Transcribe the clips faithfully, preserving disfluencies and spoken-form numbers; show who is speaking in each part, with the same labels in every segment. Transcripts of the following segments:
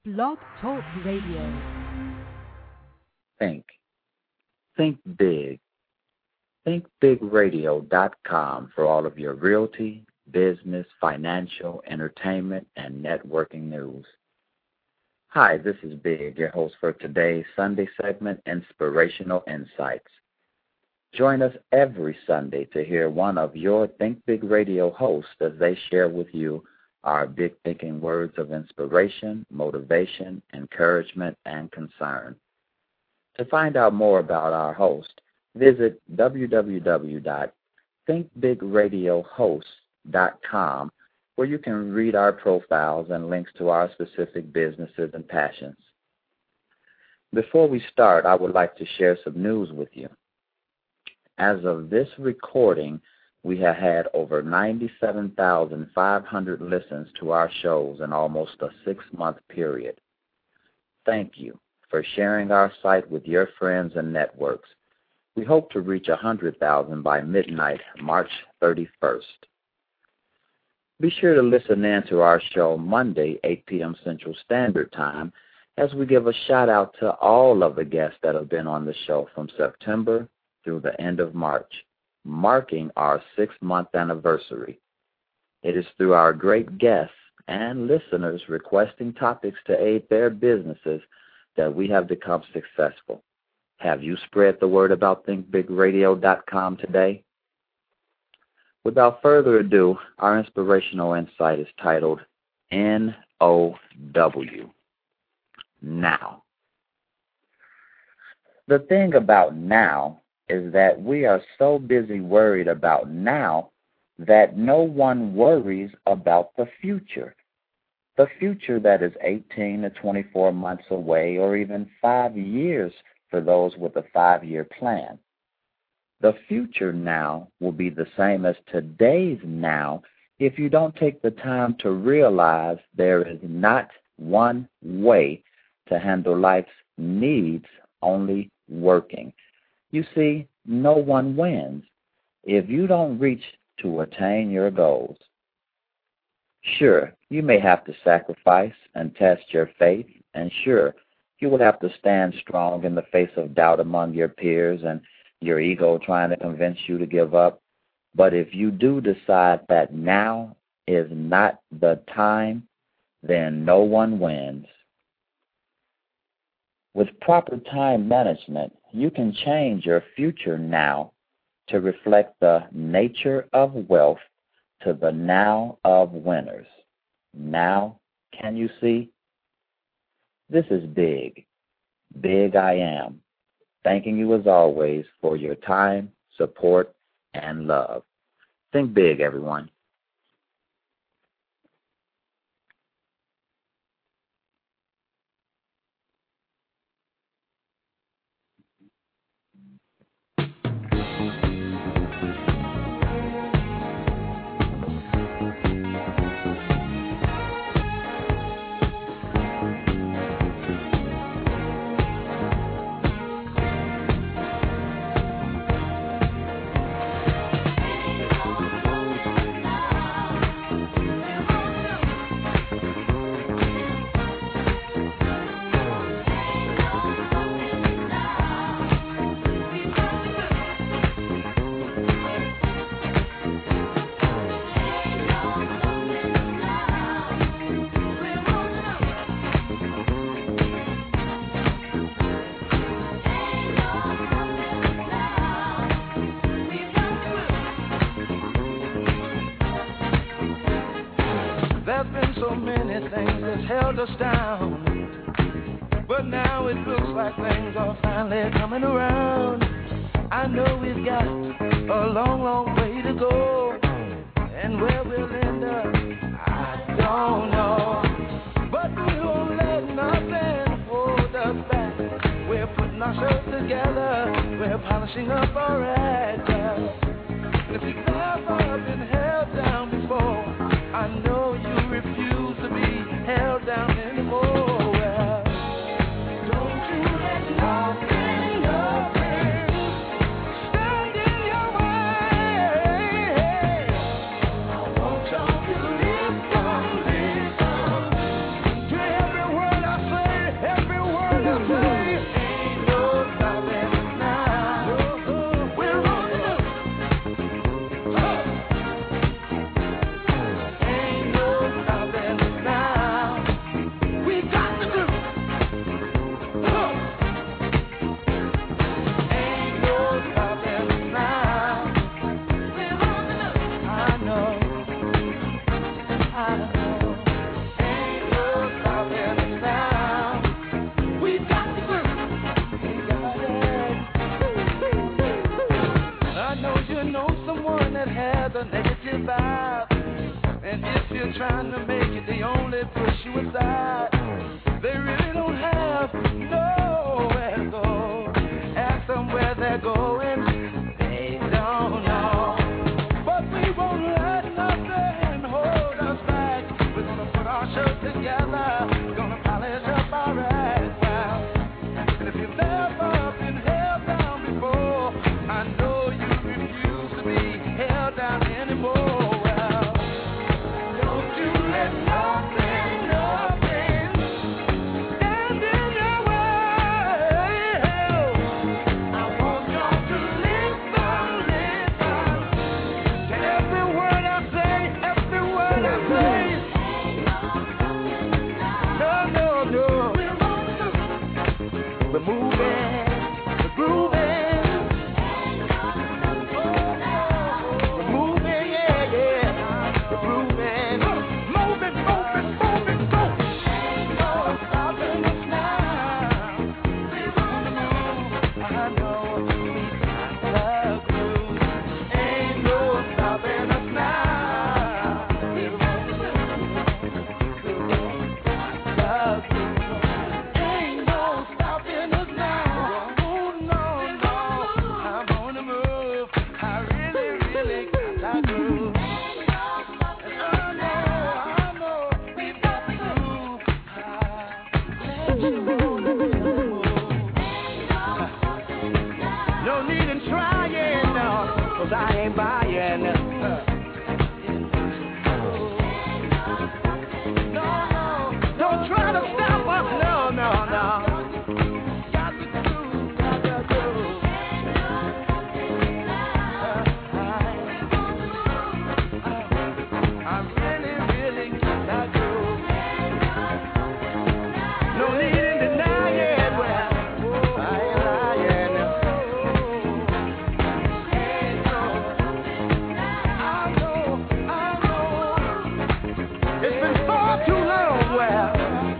Speaker 1: Blog Talk Radio.
Speaker 2: Think. Think big. think big radio dot com for all of your realty, business, financial, entertainment, and networking news. Hi, this is Big, your host for today's Sunday segment, Inspirational Insights. Join us every Sunday to hear one of your Think Big Radio hosts as they share with you our big thinking words of inspiration, motivation, encouragement, and concern. To find out more about our host, visit w w w dot think big radio hosts dot com, where you can read our profiles and links to our specific businesses and passions. Before we start, I would like to share some news with you. As of this recording, we have had over ninety-seven thousand five hundred listens to our shows in almost a six-month period. Thank you for sharing our site with your friends and networks. We hope to reach one hundred thousand by midnight, March thirty-first. Be sure to listen in to our show Monday, eight p.m. Central Standard Time, as we give a shout-out to all of the guests that have been on the show from September through the end of March, marking our six-month anniversary. It is through our great guests and listeners requesting topics to aid their businesses that we have become successful. Have you spread the word about think big radio dot com today? Without further ado, our inspirational insight is titled N O W, Now. The thing about now is that we are so busy worried about now that no one worries about the future. The future that is eighteen to twenty-four months away, or even five years for those with a five-year plan. The future now will be the same as today's now if you don't take the time to realize there is not one way to handle life's needs, only working. You see, no one wins if you don't reach to attain your goals. Sure, you may have to sacrifice and test your faith, and sure, you will have to stand strong in the face of doubt among your peers and your ego trying to convince you to give up. But if you do decide that now is not the time, then no one wins. With proper time management, you can change your future now to reflect the nature of wealth to the now of winners. Now, can you see? This is Big. Big I am. Thanking you as always for your time, support, and love. Think big, everyone.
Speaker 3: Held us down, but now it looks like things are finally coming around. I know we've got a long, long way to go, and where we'll end up, I don't know. But we won't let nothing hold us back. We're putting ourselves together, we're polishing up our act. If you've never been held down before, I know you refuse to be held down anymore. Well, don't you let nothing, nothing stand in your way. I want y'all to listen, listen to every word I trying to make it, they only push you aside. They really don't have nowhere to go. Ask them where they're going, they don't know. But we won't let nothing hold us back. We're gonna put our show together, we're gonna polish up our act now. And if you've never been held down before, I know you refuse to be held down anymore. Well, don't you let nothing, nothing stand in your way. I want y'all to listen, listen to every word I say, every word I say. No, no, no. We're moving, we're grooving. We're moving, yeah, yeah. We're grooving. Moving, moving, moving, go. No stopping us now. I know we got the groove. Ain't no stopping us now. Ain't no stopping us now. Oh, no, no. I'm on the move. I really, really got that groove. And I know, I know we've got the groove. Let you know the move. No need in trying, no, 'cause I ain't buying. No, no, don't try to stop us, no, no, no. Got the groove, got the groove. I really, really got that groove. No need in denying, well, I ain't lying. I know, I know. It's been far too long, well.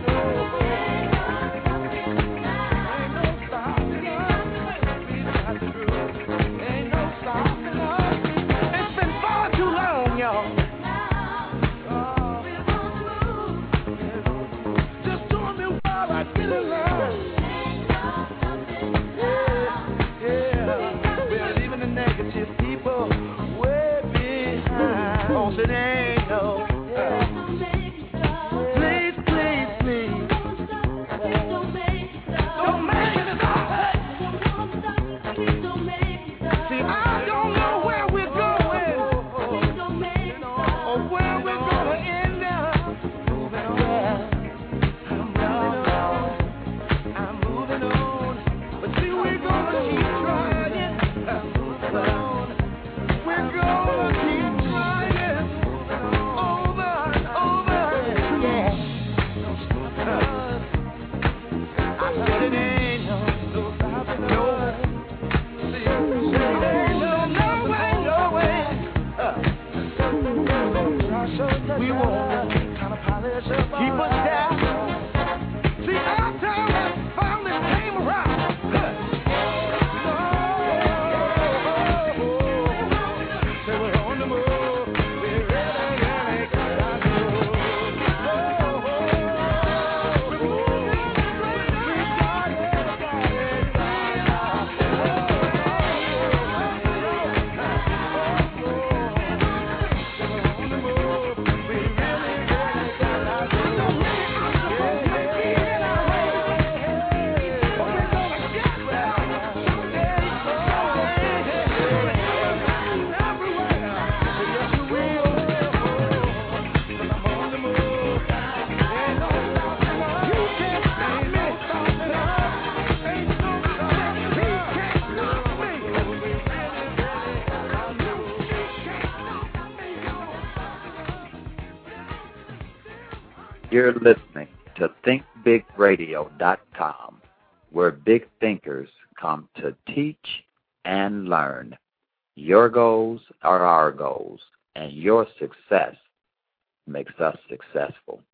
Speaker 3: Ain't no stopping us. We got the groove. Ain't no stopping us. It's been far too long, y'all. Just join me while I get along. Yeah, yeah. We're leaving the negative people way behind. Oh, so they ain't no. Please, please, please. Don't make it stop. See, I don't know where we're going or where we're gonna end up. Well, I'm moving on. I'm moving on. But see, we're gonna keep trying. I'm moving on. We're gonna keep trying. Over and over. Yeah. I said it ain't no, no stopping us. See, ain't no, no way, no way. Uh, we won't kind of polish up. Keep us down. See, our time has finally came around. Huh. Oh, say we're on the move. We're really, really got our groove. Oh, we got it, got it,
Speaker 2: You're listening to think big radio dot com, where big thinkers come to teach and learn. Your goals are our goals, and your success makes us successful.